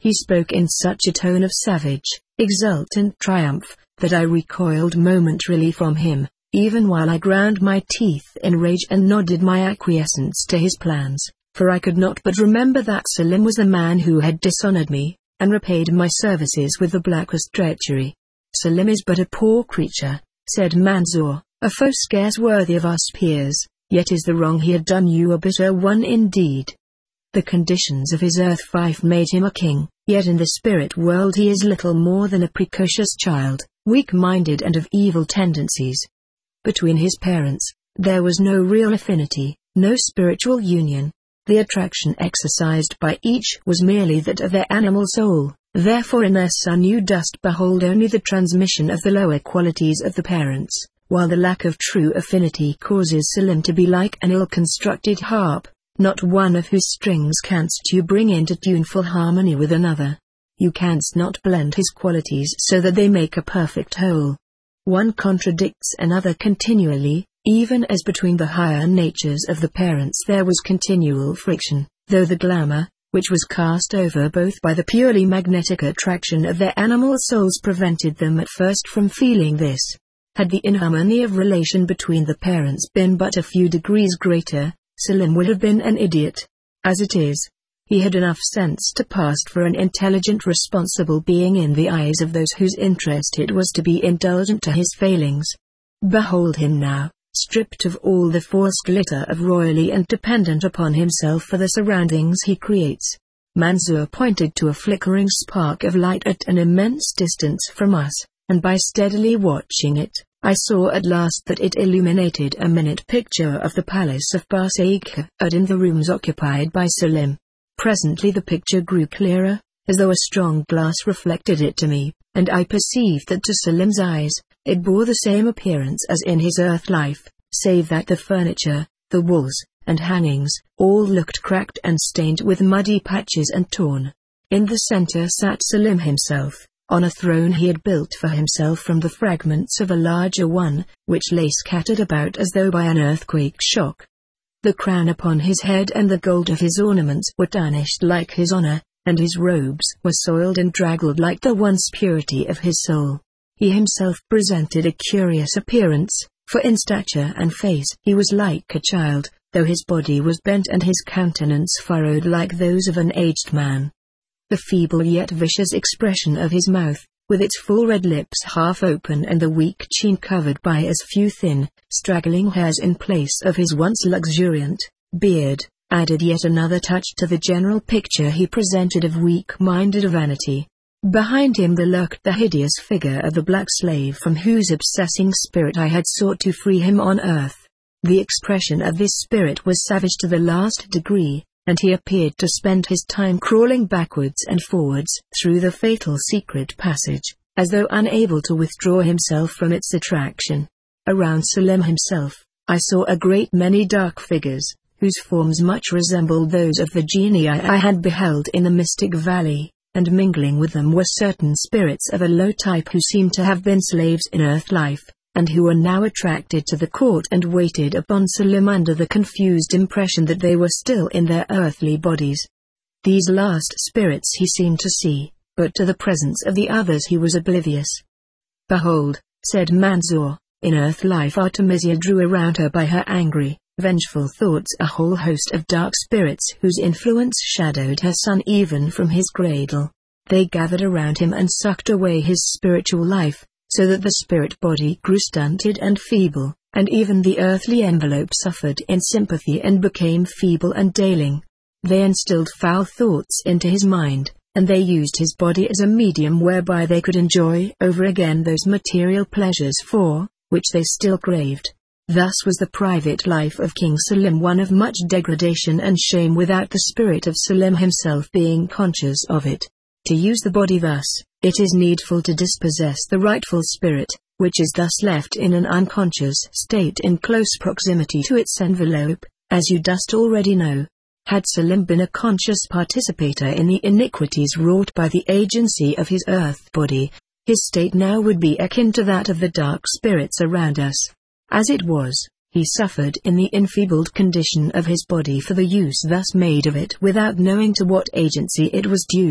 He spoke in such a tone of savage, exultant triumph, that I recoiled momentarily from him, even while I ground my teeth in rage and nodded my acquiescence to his plans, for I could not but remember that Selim was the man who had dishonored me, and repaid my services with the blackest treachery. "Selim is but a poor creature," said Mansour, "a foe scarce worthy of us peers, yet is the wrong he had done you a bitter one indeed. The conditions of his earth fief made him a king, yet in the spirit world he is little more than a precocious child, weak-minded and of evil tendencies. Between his parents, there was no real affinity, no spiritual union. The attraction exercised by each was merely that of their animal soul, therefore in their son you dost behold only the transmission of the lower qualities of the parents, while the lack of true affinity causes Selim to be like an ill-constructed harp, not one of whose strings canst you bring into tuneful harmony with another. You canst not blend his qualities so that they make a perfect whole. One contradicts another continually, even as between the higher natures of the parents there was continual friction, though the glamour, which was cast over both by the purely magnetic attraction of their animal souls, prevented them at first from feeling this. Had the inharmony of relation between the parents been but a few degrees greater, Selim would have been an idiot. As it is, he had enough sense to pass for an intelligent, responsible being in the eyes of those whose interest it was to be indulgent to his failings. Behold him now, stripped of all the false glitter of royalty and dependent upon himself for the surroundings he creates. Mansour pointed to a flickering spark of light at an immense distance from us, and by steadily watching it, I saw at last that it illuminated a minute picture of the palace of Basaikh in the rooms occupied by Selim. Presently the picture grew clearer, as though a strong glass reflected it to me, and I perceived that to Selim's eyes, it bore the same appearance as in his earth life, save that the furniture, the walls, and hangings, all looked cracked and stained with muddy patches and torn. In the center sat Selim himself, on a throne he had built for himself from the fragments of a larger one, which lay scattered about as though by an earthquake shock. The crown upon his head and the gold of his ornaments were tarnished like his honor, and his robes were soiled and draggled like the once purity of his soul. He himself presented a curious appearance, for in stature and face he was like a child, though his body was bent and his countenance furrowed like those of an aged man. The feeble yet vicious expression of his mouth, with its full red lips half open and the weak chin covered by as few thin, straggling hairs in place of his once luxuriant beard, added yet another touch to the general picture he presented of weak-minded vanity. Behind him there lurked the hideous figure of the black slave from whose obsessing spirit I had sought to free him on earth. The expression of this spirit was savage to the last degree, and he appeared to spend his time crawling backwards and forwards through the fatal secret passage, as though unable to withdraw himself from its attraction. Around Selim himself, I saw a great many dark figures, whose forms much resembled those of the genii I had beheld in the mystic valley, and mingling with them were certain spirits of a low type who seemed to have been slaves in earth life, and who were now attracted to the court and waited upon Selim under the confused impression that they were still in their earthly bodies. These last spirits he seemed to see, but to the presence of the others he was oblivious. "Behold," said Mansour, "in earth life Artemisia drew around her by her angry, vengeful thoughts a whole host of dark spirits whose influence shadowed her son even from his cradle. They gathered around him and sucked away his spiritual life, so that the spirit body grew stunted and feeble, and even the earthly envelope suffered in sympathy and became feeble and ailing. They instilled foul thoughts into his mind, and they used his body as a medium whereby they could enjoy over again those material pleasures for which they still craved. Thus was the private life of King Selim one of much degradation and shame without the spirit of Selim himself being conscious of it. To use the body thus, it is needful to dispossess the rightful spirit, which is thus left in an unconscious state in close proximity to its envelope, as you dost already know. Had Selim been a conscious participator in the iniquities wrought by the agency of his earth body, his state now would be akin to that of the dark spirits around us. As it was, he suffered in the enfeebled condition of his body for the use thus made of it without knowing to what agency it was due.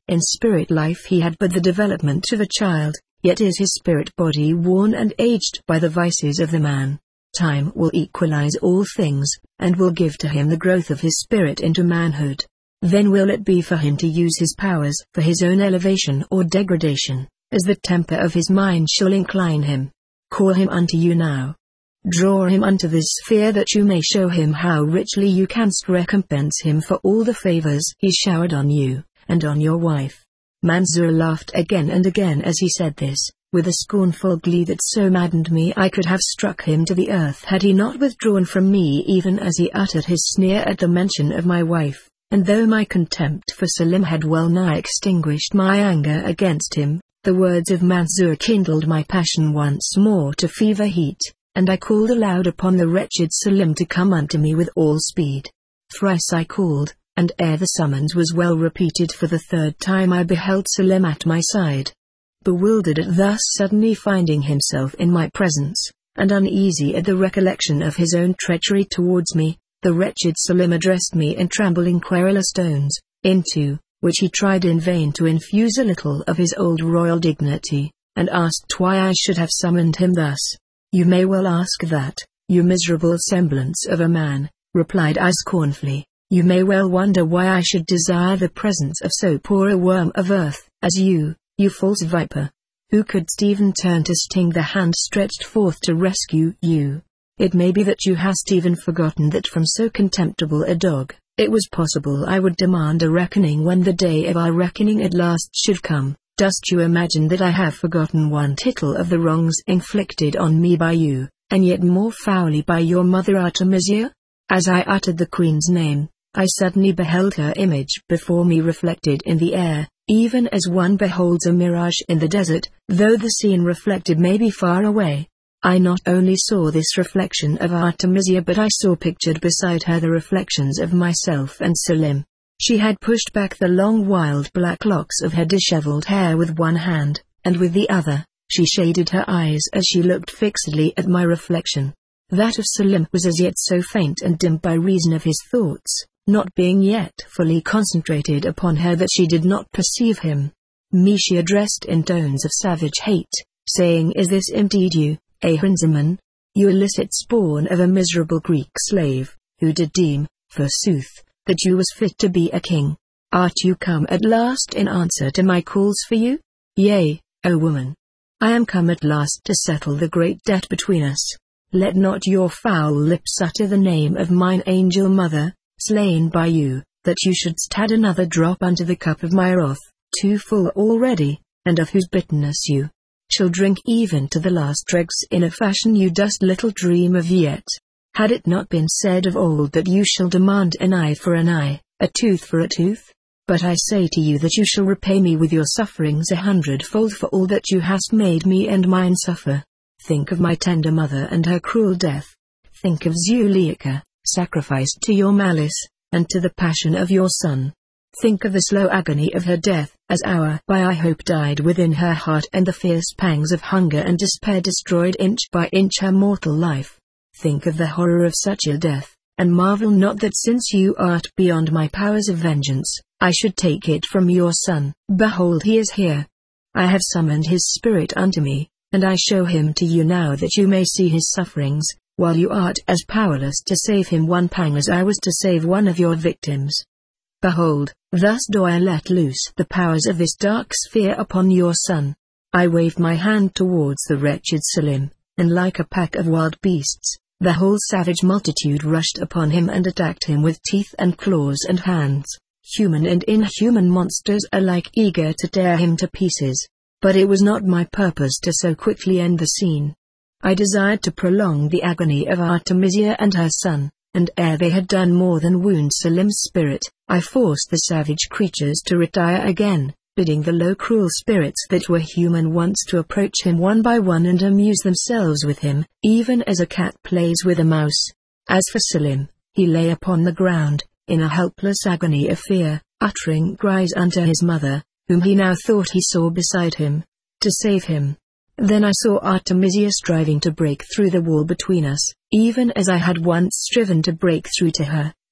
In spirit life he had but the development of a child, yet is his spirit body worn and aged by the vices of the man. Time will equalize all things, and will give to him the growth of his spirit into manhood. Then will it be for him to use his powers for his own elevation or degradation, as the temper of his mind shall incline him. Call him unto you now. Draw him unto this sphere that you may show him how richly you canst recompense him for all the favors he showered on you, and on your wife. Manzur laughed again and again as he said this, with a scornful glee that so maddened me I could have struck him to the earth had he not withdrawn from me even as he uttered his sneer at the mention of my wife. And though my contempt for Selim had well nigh extinguished my anger against him, the words of Manzur kindled my passion once more to fever heat, and I called aloud upon the wretched Selim to come unto me with all speed. Thrice I called, and ere the summons was well repeated for the third time I beheld Selim at my side. Bewildered at thus suddenly finding himself in my presence, and uneasy at the recollection of his own treachery towards me, the wretched Selim addressed me in trembling querulous tones, into which he tried in vain to infuse a little of his old royal dignity, and asked why I should have summoned him thus. You may well ask that, you miserable semblance of a man, replied I scornfully. You may well wonder why I should desire the presence of so poor a worm of earth as you false viper. Who could even turn to sting the hand stretched forth to rescue you? It may be that you hast even forgotten that from so contemptible a dog, it was possible I would demand a reckoning when the day of our reckoning at last should come. Dost you imagine that I have forgotten one tittle of the wrongs inflicted on me by you, and yet more foully by your mother Artemisia? As I uttered the queen's name, I suddenly beheld her image before me reflected in the air, even as one beholds a mirage in the desert, though the scene reflected may be far away. I not only saw this reflection of Artemisia but I saw pictured beside her the reflections of myself and Selim. She had pushed back the long wild black locks of her disheveled hair with one hand, and with the other, she shaded her eyes as she looked fixedly at my reflection. That of Selim was as yet so faint and dim by reason of his thoughts, not being yet fully concentrated upon her, that she did not perceive him. Me she addressed in tones of savage hate, saying, Is this indeed you, Ahriman? You illicit spawn of a miserable Greek slave, who did deem, forsooth, that you was fit to be a king? Art you come at last in answer to my calls for you? Yea, O woman. I am come at last to settle the great debt between us. Let not your foul lips utter the name of mine angel mother, slain by you, that you shouldst add another drop unto the cup of my wrath, too full already, and of whose bitterness you shall drink even to the last dregs in a fashion you dost little dream of yet. Had it not been said of old that you shall demand an eye for an eye, a tooth for a tooth? But I say to you that you shall repay me with your sufferings 100-fold for all that you hast made me and mine suffer. Think of my tender mother and her cruel death. Think of Zuleika, sacrificed to your malice, and to the passion of your son. Think of the slow agony of her death, as hour by I hope died within her heart, and the fierce pangs of hunger and despair destroyed inch by inch her mortal life. Think of the horror of such a death, and marvel not that since you art beyond my powers of vengeance, I should take it from your son. Behold, he is here. I have summoned his spirit unto me, and I show him to you now that you may see his sufferings, while you art as powerless to save him one pang as I was to save one of your victims. Behold, thus do I let loose the powers of this dark sphere upon your son. I waved my hand towards the wretched Selim, and like a pack of wild beasts, the whole savage multitude rushed upon him and attacked him with teeth and claws and hands, human and inhuman monsters alike eager to tear him to pieces. But it was not my purpose to so quickly end the scene. I desired to prolong the agony of Artemisia and her son, and ere they had done more than wound Selim's spirit, I forced the savage creatures to retire again, bidding the low cruel spirits that were human once to approach him one by one and amuse themselves with him, even as a cat plays with a mouse. As for Selim, he lay upon the ground, in a helpless agony of fear, uttering cries unto his mother, whom he now thought he saw beside him, to save him. Then I saw Artemisia striving to break through the wall between us, even as I had once striven to break through to her,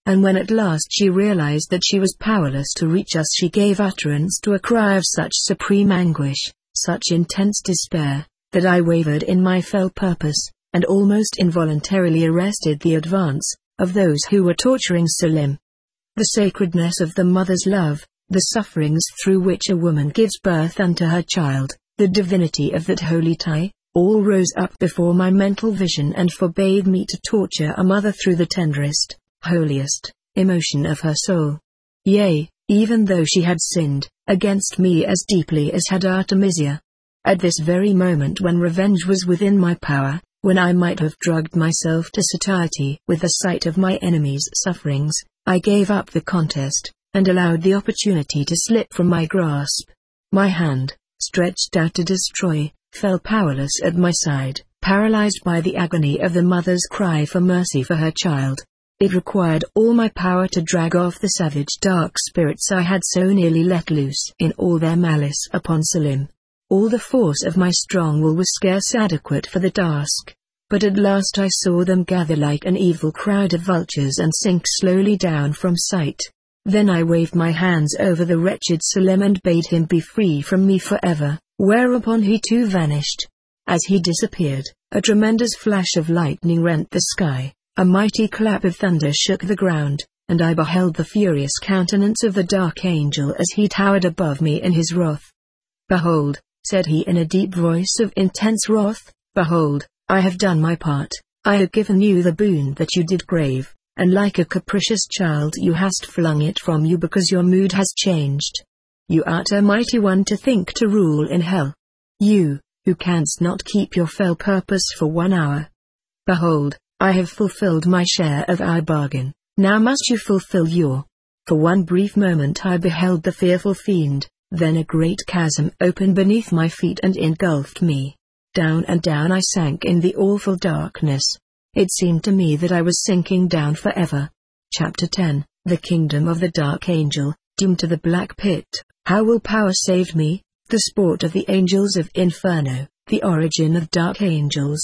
and when at last she realized that she was powerless to reach us, she gave utterance to a cry of such supreme anguish, such intense despair, that I wavered in my fell purpose, and almost involuntarily arrested the advance of those who were torturing Selim. The sacredness of the mother's love, the sufferings through which a woman gives birth unto her child, the divinity of that holy tie, all rose up before my mental vision and forbade me to torture a mother through the tenderest, holiest emotion of her soul. Yea, even though she had sinned against me as deeply as had Artemisia. At this very moment, when revenge was within my power, when I might have drugged myself to satiety with the sight of my enemy's sufferings, I gave up the contest, and allowed the opportunity to slip from my grasp. My hand, stretched out to destroy, fell powerless at my side, paralyzed by the agony of the mother's cry for mercy for her child. It required all my power to drag off the savage dark spirits I had so nearly let loose in all their malice upon Selim. All the force of my strong will was scarce adequate for the task, but at last I saw them gather like an evil crowd of vultures and sink slowly down from sight. Then I waved my hands over the wretched Selim and bade him be free from me forever, whereupon he too vanished. As he disappeared, a tremendous flash of lightning rent the sky, a mighty clap of thunder shook the ground, and I beheld the furious countenance of the dark angel as he towered above me in his wrath. "Behold," said he in a deep voice of intense wrath, "behold, I have done my part, I have given you the boon that you did crave, and like a capricious child you hast flung it from you because your mood has changed. You art a mighty one to think to rule in hell. You, who canst not keep your fell purpose for 1 hour. Behold, I have fulfilled my share of our bargain, now must you fulfill your." For one brief moment I beheld the fearful fiend, then a great chasm opened beneath my feet and engulfed me. Down and down I sank in the awful darkness. It seemed to me that I was sinking down forever. Chapter 10, The Kingdom of the Dark Angel, Doomed to the Black Pit. How will power save me? The sport of the angels of Inferno, the origin of dark angels,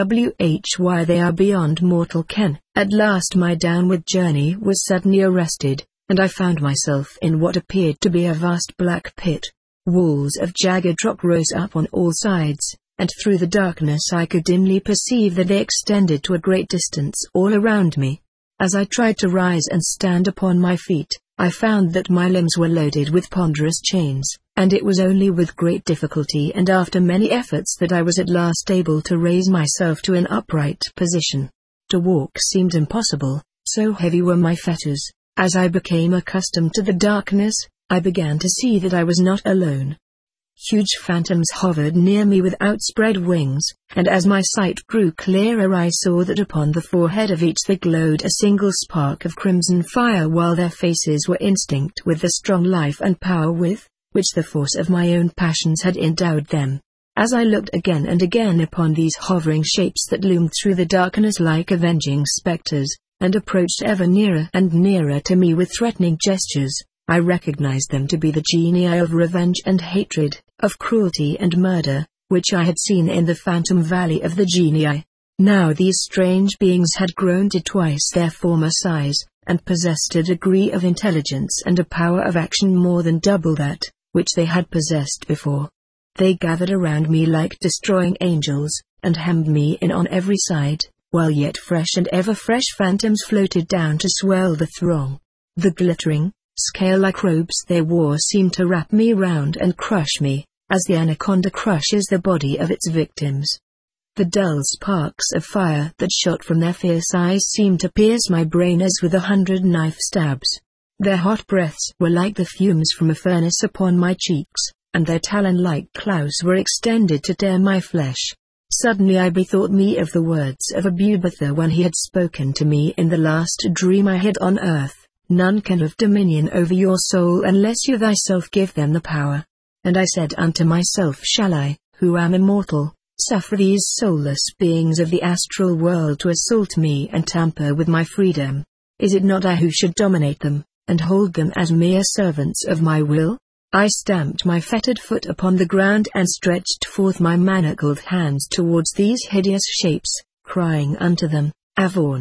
why they are beyond mortal ken. At last my downward journey was suddenly arrested, and I found myself in what appeared to be a vast black pit. Walls of jagged rock rose up on all sides, and through the darkness I could dimly perceive that they extended to a great distance all around me. As I tried to rise and stand upon my feet, I found that my limbs were loaded with ponderous chains, and it was only with great difficulty and after many efforts that I was at last able to raise myself to an upright position. To walk seemed impossible, so heavy were my fetters. As I became accustomed to the darkness, I began to see that I was not alone. Huge phantoms hovered near me with outspread wings, and as my sight grew clearer I saw that upon the forehead of each there glowed a single spark of crimson fire, while their faces were instinct with the strong life and power with which the force of my own passions had endowed them. As I looked again and again upon these hovering shapes that loomed through the darkness like avenging spectres, and approached ever nearer and nearer to me with threatening gestures, I recognized them to be the genii of revenge and hatred, of cruelty and murder, which I had seen in the Phantom Valley of the Genii. Now these strange beings had grown to twice their former size, and possessed a degree of intelligence and a power of action more than double that which they had possessed before. They gathered around me like destroying angels, and hemmed me in on every side, while yet fresh and ever fresh phantoms floated down to swell the throng. The glittering, scale-like robes they wore seemed to wrap me round and crush me, as the anaconda crushes the body of its victims. The dull sparks of fire that shot from their fierce eyes seemed to pierce my brain as with 100 knife stabs. Their hot breaths were like the fumes from a furnace upon my cheeks, and their talon-like claws were extended to tear my flesh. Suddenly I bethought me of the words of Abubatha when he had spoken to me in the last dream I had on earth: "None can have dominion over your soul unless you thyself give them the power." And I said unto myself, shall I, who am immortal, suffer these soulless beings of the astral world to assault me and tamper with my freedom? Is it not I who should dominate them, and hold them as mere servants of my will? I stamped my fettered foot upon the ground and stretched forth my manacled hands towards these hideous shapes, crying unto them, "Avaunt!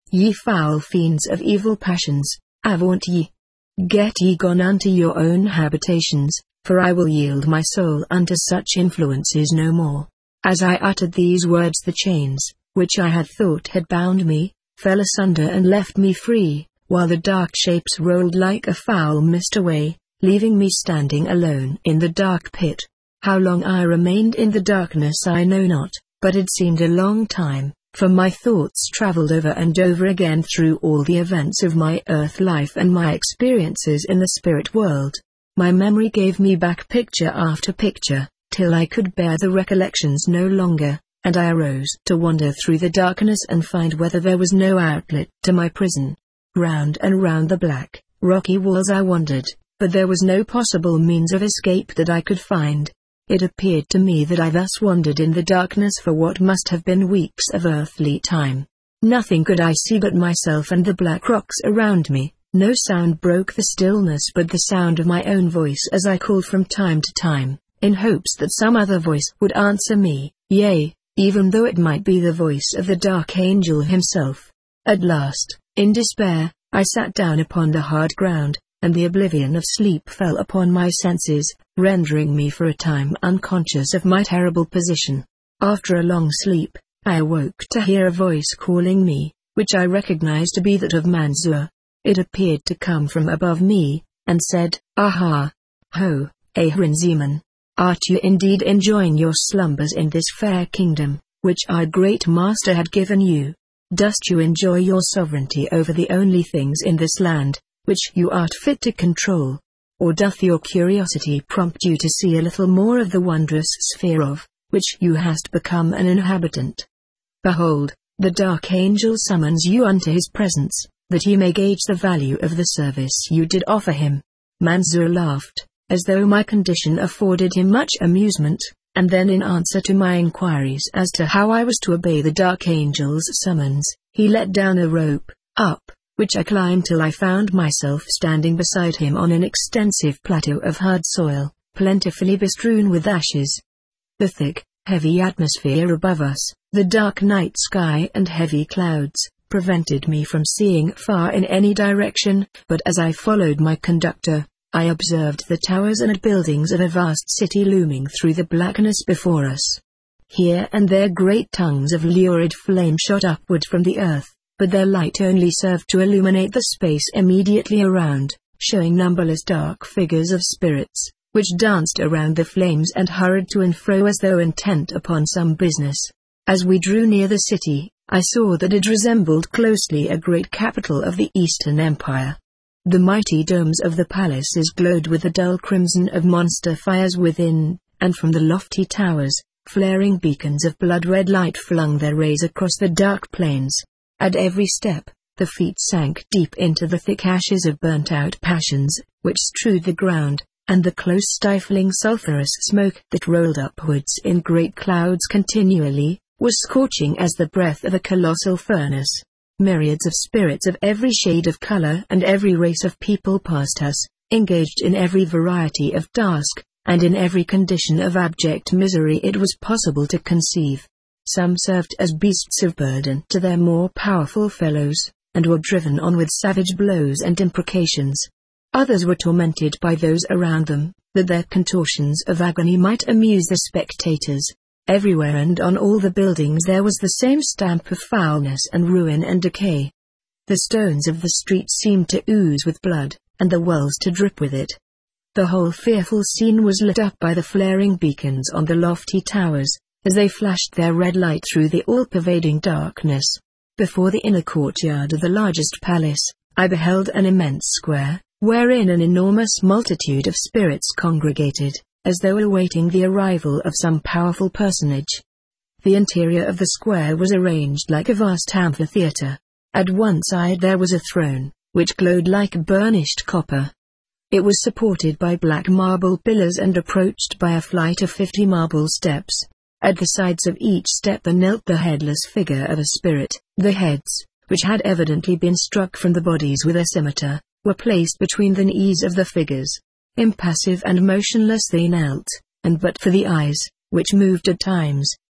Ye foul fiends of evil passions, avaunt ye! Get ye gone unto your own habitations, for I will yield my soul unto such influences no more." As I uttered these words, the chains, which I had thought had bound me, fell asunder and left me free, while the dark shapes rolled like a foul mist away, leaving me standing alone in the dark pit. How long I remained in the darkness I know not, but it seemed a long time, for my thoughts traveled over and over again through all the events of my earth life and my experiences in the spirit world. My memory gave me back picture after picture, till I could bear the recollections no longer, and I arose to wander through the darkness and find whether there was no outlet to my prison. Round and round the black, rocky walls I wandered, but there was no possible means of escape that I could find. It appeared to me that I thus wandered in the darkness for what must have been weeks of earthly time. Nothing could I see but myself and the black rocks around me. No sound broke the stillness but the sound of my own voice as I called from time to time, in hopes that some other voice would answer me, yea, even though it might be the voice of the dark angel himself. At last, in despair, I sat down upon the hard ground, and the oblivion of sleep fell upon my senses, rendering me for a time unconscious of my terrible position. After a long sleep, I awoke to hear a voice calling me, which I recognized to be that of Manzur. It appeared to come from above me, and said, "Aha! Ho, Ahriman! Art you indeed enjoying your slumbers in this fair kingdom, which our great master had given you? Dost you enjoy your sovereignty over the only things in this land, which you art fit to control? Or doth your curiosity prompt you to see a little more of the wondrous sphere of which you hast become an inhabitant? Behold, the dark angel summons you unto his presence, that he may gauge the value of the service you did offer him." Manzur laughed, as though my condition afforded him much amusement, and then in answer to my inquiries as to how I was to obey the dark angel's summons, he let down a rope, up which I climbed till I found myself standing beside him on an extensive plateau of hard soil, plentifully bestrewn with ashes. The thick, heavy atmosphere above us, the dark night sky and heavy clouds, prevented me from seeing far in any direction, but as I followed my conductor, I observed the towers and buildings of a vast city looming through the blackness before us. Here and there great tongues of lurid flame shot upward from the earth, but their light only served to illuminate the space immediately around, showing numberless dark figures of spirits, which danced around the flames and hurried to and fro as though intent upon some business. As we drew near the city, I saw that it resembled closely a great capital of the Eastern Empire. The mighty domes of the palaces glowed with the dull crimson of monster fires within, and from the lofty towers, flaring beacons of blood-red light flung their rays across the dark plains. At every step, the feet sank deep into the thick ashes of burnt-out passions, which strewed the ground, and the close stifling sulphurous smoke that rolled upwards in great clouds continually, was scorching as the breath of a colossal furnace. Myriads of spirits of every shade of color and every race of people passed us, engaged in every variety of task, and in every condition of abject misery it was possible to conceive. Some served as beasts of burden to their more powerful fellows, and were driven on with savage blows and imprecations. Others were tormented by those around them, that their contortions of agony might amuse the spectators. Everywhere and on all the buildings there was the same stamp of foulness and ruin and decay. The stones of the streets seemed to ooze with blood, and the wells to drip with it. The whole fearful scene was lit up by the flaring beacons on the lofty towers, as they flashed their red light through the all-pervading darkness. Before the inner courtyard of the largest palace, I beheld an immense square, wherein an enormous multitude of spirits congregated, as though awaiting the arrival of some powerful personage. The interior of the square was arranged like a vast amphitheater. At one side there was a throne, which glowed like burnished copper. It was supported by black marble pillars and approached by a flight of 50 marble steps. At the sides of each step there knelt the headless figure of a spirit. The heads, which had evidently been struck from the bodies with a scimitar, were placed between the knees of the figures. Impassive and motionless they knelt, and but for the eyes, which moved at times,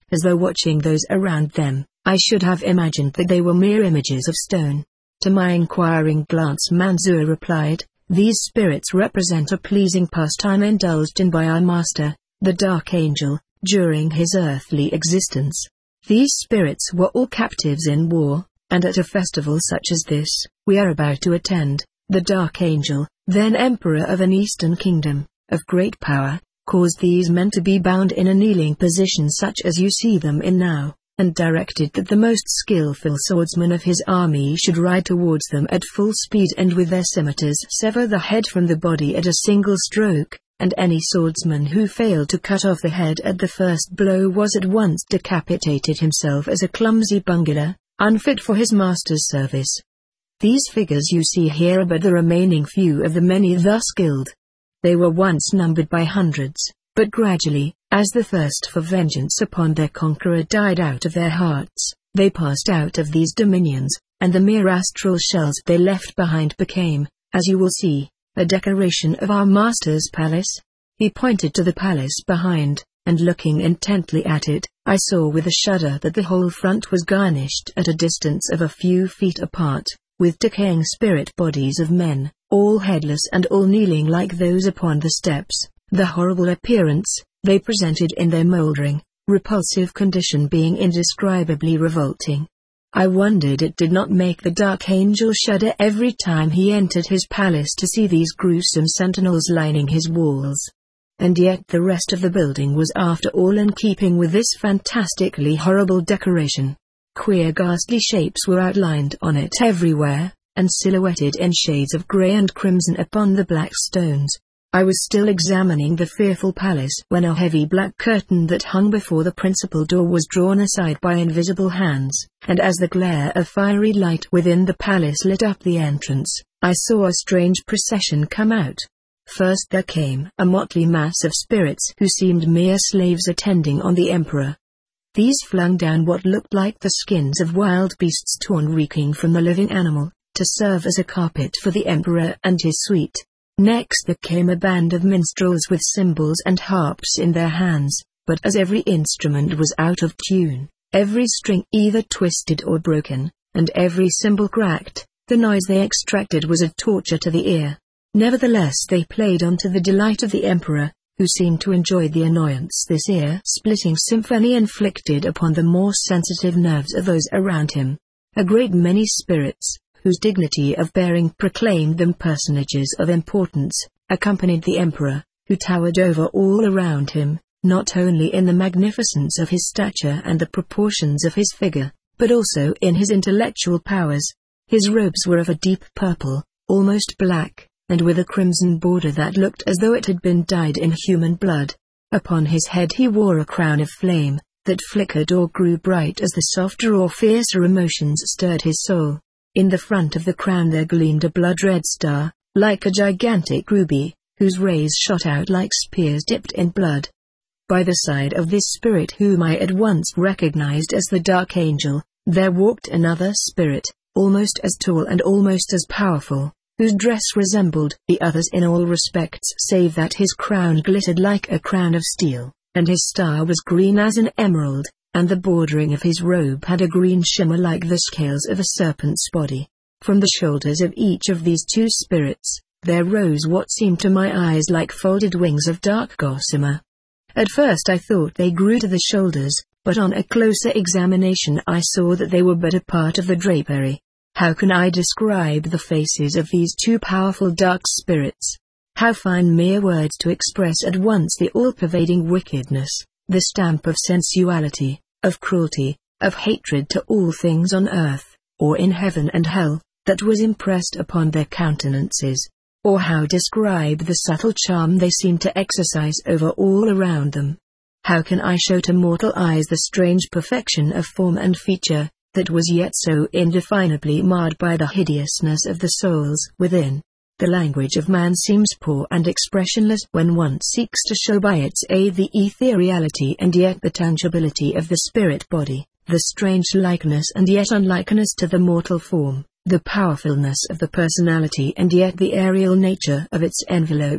as though watching those around them. I should have imagined that they were mere images of stone. To my inquiring glance Manzur replied, "These spirits represent a pleasing pastime indulged in by our master, the Dark Angel, during his earthly existence. These spirits were all captives in war, and at a festival such as this, we are about to attend, the Dark Angel, then Emperor of an Eastern kingdom, of great power, caused these men to be bound in a kneeling position such as you see them in now, and directed that the most skillful swordsman of his army should ride towards them at full speed and with their scimitars sever the head from the body at a single stroke, and any swordsman who failed to cut off the head at the first blow was at once decapitated himself as a clumsy bungler, unfit for his master's service. These figures you see here are but the remaining few of the many thus killed. They were once numbered by hundreds, but gradually, as the thirst for vengeance upon their conqueror died out of their hearts, they passed out of these dominions, and the mere astral shells they left behind became, as you will see, a decoration of our master's palace." He pointed to the palace behind, and looking intently at it, I saw with a shudder that the whole front was garnished at a distance of a few feet apart, with decaying spirit bodies of men, all headless and all kneeling like those upon the steps. The horrible appearance they presented in their mouldering, repulsive condition being indescribably revolting. I wondered it did not make the Dark Angel shudder every time he entered his palace to see these gruesome sentinels lining his walls. And yet the rest of the building was after all in keeping with this fantastically horrible decoration. Queer ghastly shapes were outlined on it everywhere, and silhouetted in shades of grey and crimson upon the black stones. I was still examining the fearful palace when a heavy black curtain that hung before the principal door was drawn aside by invisible hands, and as the glare of fiery light within the palace lit up the entrance, I saw a strange procession come out. First there came a motley mass of spirits who seemed mere slaves attending on the emperor. These flung down what looked like the skins of wild beasts torn reeking from the living animal, to serve as a carpet for the emperor and his suite. Next there came a band of minstrels with cymbals and harps in their hands, but as every instrument was out of tune, every string either twisted or broken, and every cymbal cracked, the noise they extracted was a torture to the ear. Nevertheless they played on to the delight of the emperor, who seemed to enjoy the annoyance this ear-splitting symphony inflicted upon the more sensitive nerves of those around him. A great many spirits, whose dignity of bearing proclaimed them personages of importance, accompanied the emperor, who towered over all around him, not only in the magnificence of his stature and the proportions of his figure, but also in his intellectual powers. His robes were of a deep purple, almost black, and with a crimson border that looked as though it had been dyed in human blood. Upon his head he wore a crown of flame, that flickered or grew bright as the softer or fiercer emotions stirred his soul. In the front of the crown there gleamed a blood-red star, like a gigantic ruby, whose rays shot out like spears dipped in blood. By the side of this spirit whom I at once recognized as the Dark Angel, there walked another spirit, almost as tall and almost as powerful, whose dress resembled the others in all respects save that his crown glittered like a crown of steel, and his star was green as an emerald, and the bordering of his robe had a green shimmer like the scales of a serpent's body. From the shoulders of each of these two spirits, there rose what seemed to my eyes like folded wings of dark gossamer. At first I thought they grew to the shoulders, but on a closer examination I saw that they were but a part of the drapery. How can I describe the faces of these two powerful dark spirits? How find mere words to express at once the all-pervading wickedness, the stamp of sensuality, of cruelty, of hatred to all things on earth, or in heaven and hell, that was impressed upon their countenances? Or how describe the subtle charm they seemed to exercise over all around them? How can I show to mortal eyes the strange perfection of form and feature, that was yet so indefinably marred by the hideousness of the souls within? The language of man seems poor and expressionless when one seeks to show by its aid the ethereality and yet the tangibility of the spirit body, the strange likeness and yet unlikeness to the mortal form, the powerfulness of the personality and yet the aerial nature of its envelope.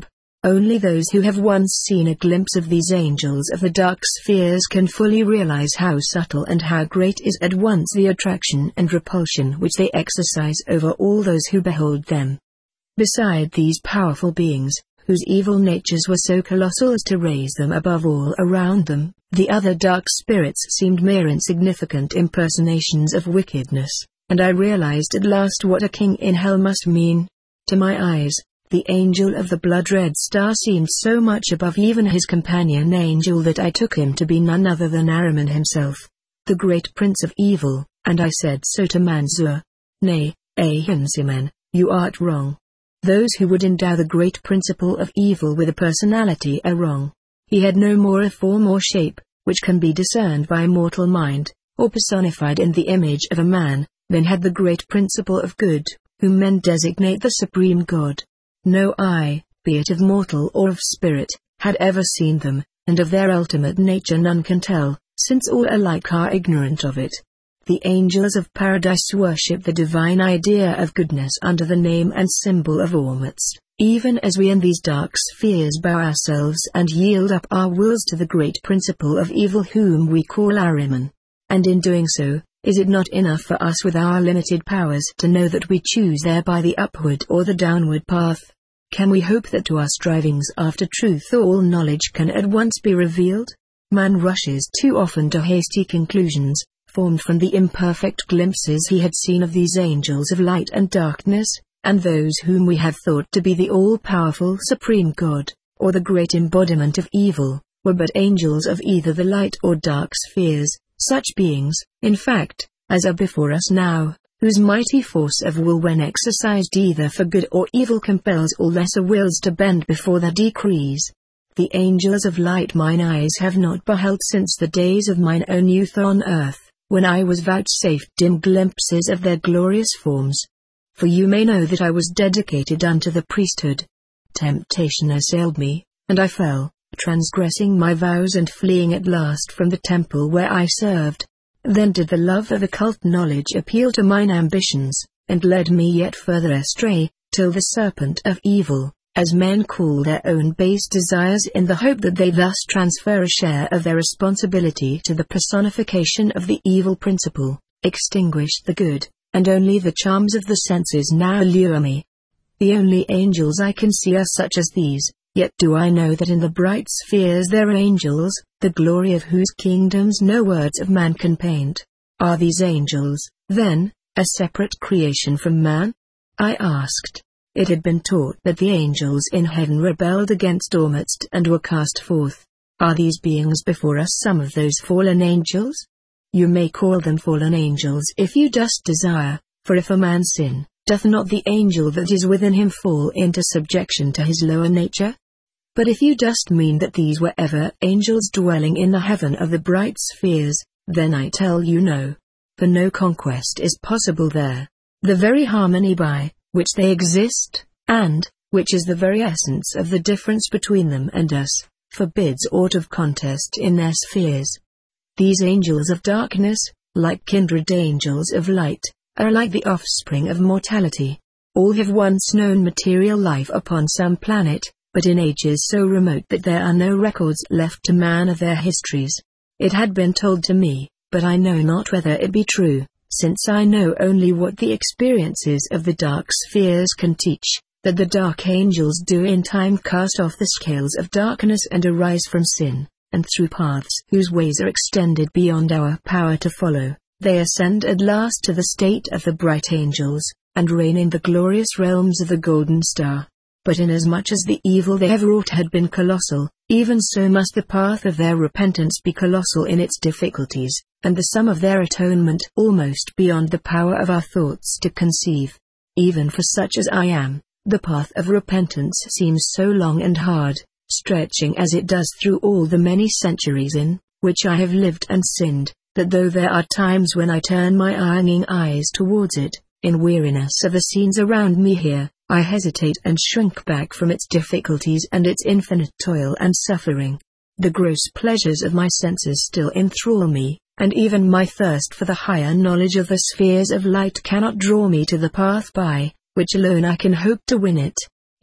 Only those who have once seen a glimpse of these angels of the dark spheres can fully realize how subtle and how great is at once the attraction and repulsion which they exercise over all those who behold them. Beside these powerful beings, whose evil natures were so colossal as to raise them above all around them, the other dark spirits seemed mere insignificant impersonations of wickedness, and I realized at last what a king in hell must mean. To my eyes, the angel of the blood-red star seemed so much above even his companion angel that I took him to be none other than Ahriman himself, the great prince of evil, and I said so to Manzur. Nay, Ahimsaman, you art wrong. Those who would endow the great principle of evil with a personality are wrong. He had no more a form or shape, which can be discerned by mortal mind, or personified in the image of a man, than had the great principle of good, whom men designate the supreme God. No eye, be it of mortal or of spirit, had ever seen them, and of their ultimate nature none can tell, since all alike are ignorant of it. The angels of paradise worship the divine idea of goodness under the name and symbol of Ormuzd, even as we in these dark spheres bow ourselves and yield up our wills to the great principle of evil whom we call Ahriman. And in doing so, is it not enough for us with our limited powers to know that we choose thereby the upward or the downward path? Can we hope that to our strivings after truth all knowledge can at once be revealed? Man rushes too often to hasty conclusions, formed from the imperfect glimpses he had seen of these angels of light and darkness, and those whom we have thought to be the all-powerful supreme God, or the great embodiment of evil, were but angels of either the light or dark spheres, such beings, in fact, as are before us now, whose mighty force of will when exercised either for good or evil compels all lesser wills to bend before their decrees. The angels of light mine eyes have not beheld since the days of mine own youth on earth, when I was vouchsafed dim glimpses of their glorious forms. For you may know that I was dedicated unto the priesthood. Temptation assailed me, and I fell, transgressing my vows and fleeing at last from the temple where I served. Then did the love of occult knowledge appeal to mine ambitions, and led me yet further astray, till the serpent of evil, as men call their own base desires in the hope that they thus transfer a share of their responsibility to the personification of the evil principle, extinguished the good, and only the charms of the senses now allure me. The only angels I can see are such as these. Yet do I know that in the bright spheres there are angels, the glory of whose kingdoms no words of man can paint. Are these angels, then, a separate creation from man? I asked. It had been taught that the angels in heaven rebelled against Ormuzd and were cast forth. Are these beings before us some of those fallen angels? You may call them fallen angels if you just desire, for if a man sin, doth not the angel that is within him fall into subjection to his lower nature? But if you just mean that these were ever angels dwelling in the heaven of the bright spheres, then I tell you no. For no conquest is possible there. The very harmony by which they exist, and which is the very essence of the difference between them and us, forbids aught of contest in their spheres. These angels of darkness, like kindred angels of light, are like the offspring of mortality. All have once known material life upon some planet, but in ages so remote that there are no records left to man of their histories. It had been told to me, but I know not whether it be true, since I know only what the experiences of the dark spheres can teach, that the dark angels do in time cast off the scales of darkness and arise from sin, and through paths whose ways are extended beyond our power to follow, they ascend at last to the state of the bright angels, and reign in the glorious realms of the golden star. But inasmuch as the evil they have wrought had been colossal, even so must the path of their repentance be colossal in its difficulties, and the sum of their atonement almost beyond the power of our thoughts to conceive. Even for such as I am, the path of repentance seems so long and hard, stretching as it does through all the many centuries in which I have lived and sinned, that though there are times when I turn my yearning eyes towards it, in weariness of the scenes around me here, I hesitate and shrink back from its difficulties and its infinite toil and suffering. The gross pleasures of my senses still enthrall me, and even my thirst for the higher knowledge of the spheres of light cannot draw me to the path by which alone I can hope to win it.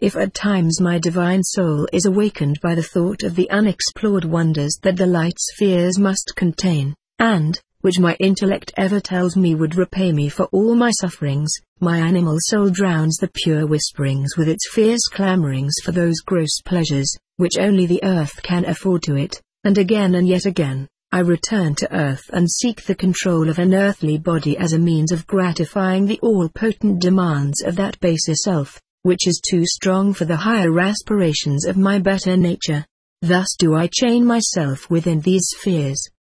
If at times my divine soul is awakened by the thought of the unexplored wonders that the light spheres must contain, and, which my intellect ever tells me would repay me for all my sufferings, my animal soul drowns the pure whisperings with its fierce clamorings for those gross pleasures, which only the earth can afford to it, and again and yet again, I return to earth and seek the control of an earthly body as a means of gratifying the all-potent demands of that baser self, which is too strong for the higher aspirations of my better nature. Thus do I chain myself within these spheres,